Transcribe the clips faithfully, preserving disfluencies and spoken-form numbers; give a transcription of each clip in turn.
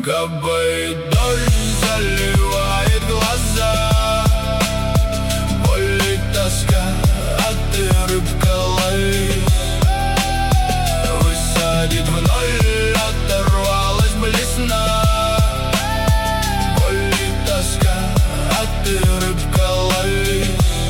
Капает дождь, заливает глаза, боль и тоска, а ты, рыбка, лови. Высадит в ноль, оторвалась блесна, боль и тоска, а ты, рыбка, лови.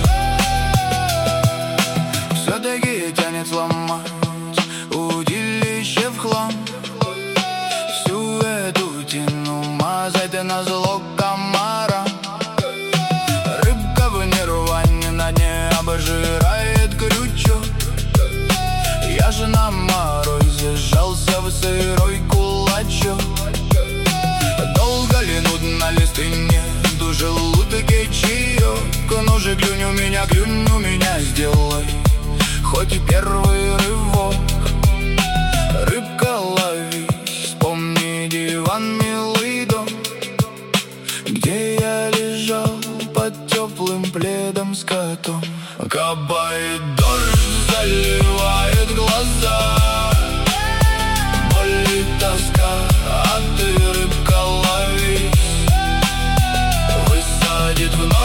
Все-таки тянет сломать удилище в хлам, всю эту тяну мазать назло комара. Рыбка в нирване на дне обжирает крючок. Я же на морозе сжался в сырой кулачок. Долго ли, нудно ли, стынет в желудке чаек? Ну же, клюнь у меня, клюнь у меня, сделай хоть и первый рывок. Рыбка, лови, вспомни диван, милый дом, где я лежал под теплым пледом с котом. Капает дождь, заливает глаза, боль и тоска, а ты, рыбка, лови. Высадит в ночь,